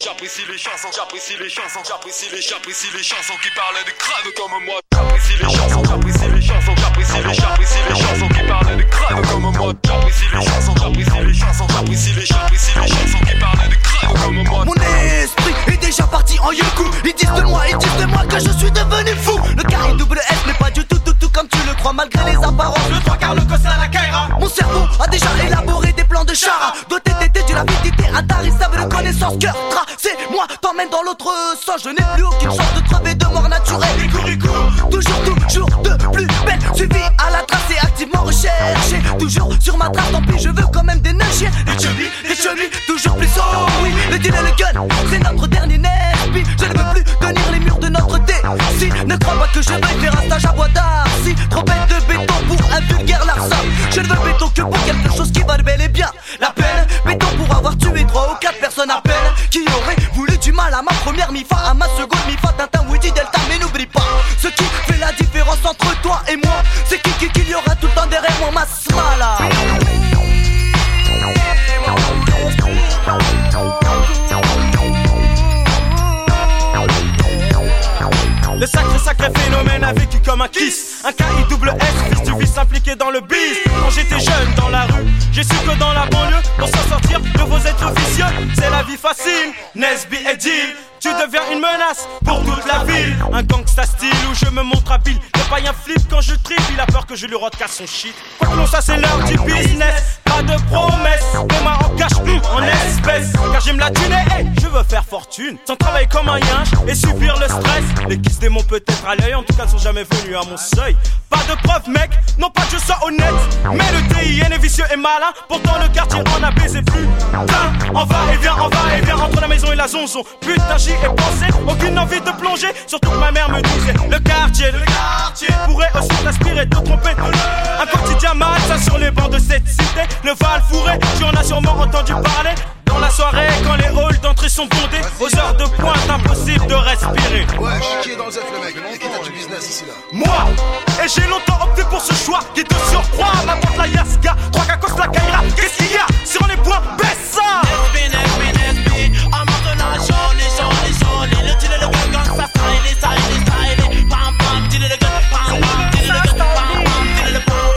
j'apprécie les chansons, j'apprécie les chansons, j'apprécie les chansons qui parlent de crânes comme moi. J'apprécie les chansons, j'apprécie les chansons, j'apprécie les chansons qui parlent de crânes comme moi. J'apprécie les chansons, j'apprécie les chansons, j'apprécie les chansons qui parlent de crânes comme moi. Mon esprit est déjà parti en yoku. Ils disent de moi que je suis devenu fou. Le carré double S n'est pas du tout comme tu le crois malgré les apparences. Le 3 quarts, le cos à la Kaira. Mon cerveau a déjà élaboré des plans de chara. Doté de l'avidité intarissable de connaissances. Cœur tracé, moi t'emmène dans l'autre sens. Je n'ai plus aucune chance de crever de mort naturelle. Toujours de plus belle. Suivi à la trace et activement recherché. Toujours sur ma trace, tant pis je veux quand même des nachiens. Des chubby, toujours plus haut. Oui, le deal et le gun, c'est notre dernier Nesby. Je ne veux plus tenir les murs de notre si ne crois pas que je vais faire un stage à bois d'Arcy. Trop bête de béton pour un vulgaire larcin. Je ne veux béton que pour quelque chose qui va bel et bien la peine. Béton pour avoir tué 3 ou 4 personnes à peine. Qui aurait voulu du mal à ma première mi-fa, à ma seconde mi-fa, Tintin, Woody, Delta. Mais n'oublie pas, ce qui fait la différence entre toi et moi, c'est qu'il y aura tout le temps derrière moi ma smala. Le sacré phénomène a vécu comme un kiss. Un K-I-double-S, fils du vice impliqué dans le biz. Quand j'étais jeune dans la rue, j'ai su que dans la banlieue, pour s'en sortir de vos êtres vicieux, c'est la vie facile, Nesby et Deal. Tu deviens une menace pour toute la ville. Un gangsta style où je me montre habile. Le païen flip quand je tripe, il a peur que je lui casse son shit. Quoi que l'on ça c'est l'heure du business. Pas de promesses, mes mains en cash, en espèces. Car j'aime la thune et je veux faire fortune. Sans travailler comme un yinche et subir le stress. Les kisses démons peut-être à l'œil, en tout cas ne sont jamais venus à mon seuil. Pas de preuve mec, non pas que je sois honnête. Mais le TIN est vicieux et malin. Pourtant le quartier en a baisé plus. On va et vient entre la maison et la zonzon. Putain j'y ai pensé, aucune envie de plonger. Surtout que ma mère me disait le quartier pourrait aussi t'inspirer de tromper. Un quotidien malsain sur les bancs de cette cité. Le Val fourré, tu en as sûrement entendu parler. Dans la soirée, quand les halls d'entrée sont bondés, aux heures de pointe, impossible de respirer. Ouais, qui est dans le zef le mec, et qui t'a du business ici là. Moi, et j'ai longtemps opté pour ce choix qui te surprend. Ma tante la Yaska, 3 cacos la Kaira. Qu'est-ce qu'il y a sur les points? Baisse ça. Nesby, en maintenant jolie, le deal et le gun, ça style, pam pam, deal et le gun, pam pam, deal et le gun, pam pam, deal et le pam,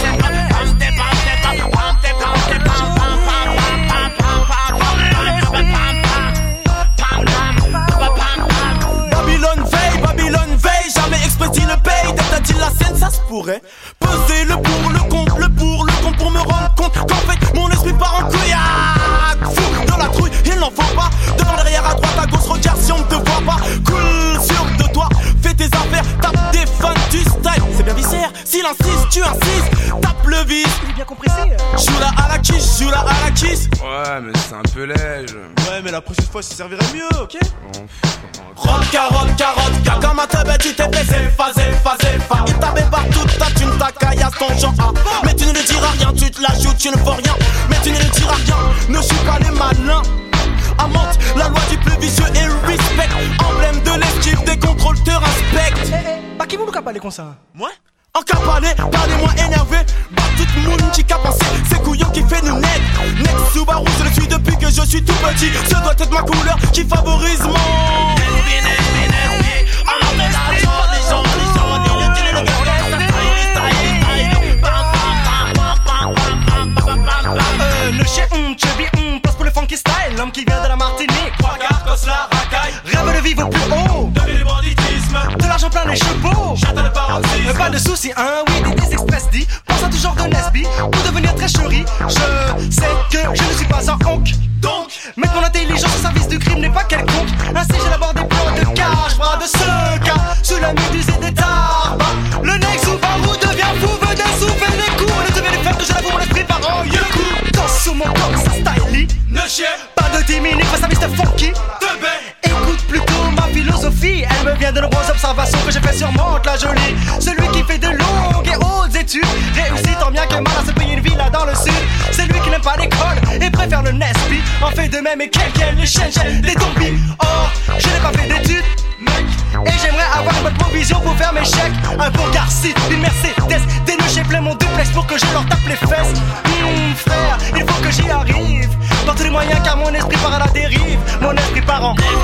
Babylone veille, jamais expédie le paye. T'as dit la scène, ça se pourrait. Peser le pour, le contre pour me rendre compte qu'en fait mon esprit part en couillac. Fou dans la trouille, il n'en faut pas. Devant, derrière, à droite, à gauche, regarde si on ne te voit pas. Cool, sûr de toi, fais tes affaires, tape des fans du style. C'est bien viscère, s'il insiste, tu insistes. Tape le vis, il est bien compressé. Joue la à la kiss. Ouais, mais c'est un peu léger. Ouais, mais la prochaine fois, ça servirait mieux, ok? Rock, carotte, comme un teubé, tu t'es baisé, phasé. Il t'avait partout, ta thune, ta caillasse, ton genre A. Mais tu ne le diras rien, tu te la joues, tu ne fais rien. Mais tu ne le diras rien, ne suis pas les malins. Amante, la loi du plus vicieux et respect. Emblème de l'esquive, des contrôles te respectent. Pas qui vous nous parler comme ça? Moi? En cas parlez-moi énervé. Bah tout le monde qui a pensé, c'est couillon qui fait nous net. Next Subaru, je le suis depuis que je suis tout petit. Ce doit être ma couleur qui favorise mon Nesby. En mélange, les gens, le deal et le gars, le chien, chubby, place pour le funky style. L'homme qui vient de la Martinique, 3 quarts, la racaille. Rêve de vivre au plus haut, de banditisme, de l'argent plein les chevaux, j'attends le paroxysme. Pas de soucis, hein, oui, des express dit. Pensant toujours de Nesby, pour devenir très chéri. Je sais que je ne suis pas un honk. Donc, mettre mon intelligence au service du crime n'est pas quelconque. Ainsi j'élabore des plans de cash, bras de ce cas, sous la méduse et des tarbes. Le next Subaru devient fou, veut d'un souffle des coups. Le devient les fêtes, je l'avoue, mon esprit part en yoku. Danse sur mon corps, ça stylie. Ne chie pas de 10 minutes face à Mr. Funky. Écoute plutôt ma philosophie. Elle me vient de nombreuses observations que j'ai fait sur Monte la Jolie. Celui qui fait de longues et hautes études réussit tant bien que mal à se payer une villa dans le sud. C'est lui qui n'aime pas l'école et préfère le Nesby. En fait de même et quelqu'un les chaînes, des zombies. Or, je n'ai pas fait d'études, mec. Et j'aimerais avoir une bonne provision pour faire mes chèques. Un beau Garci, une Mercedes, des nœuds j'ai plein mon duplex pour que je leur tape les fesses. Frère, il faut que j'y arrive par tous les moyens car mon esprit part à la dérive. Mon esprit part parents.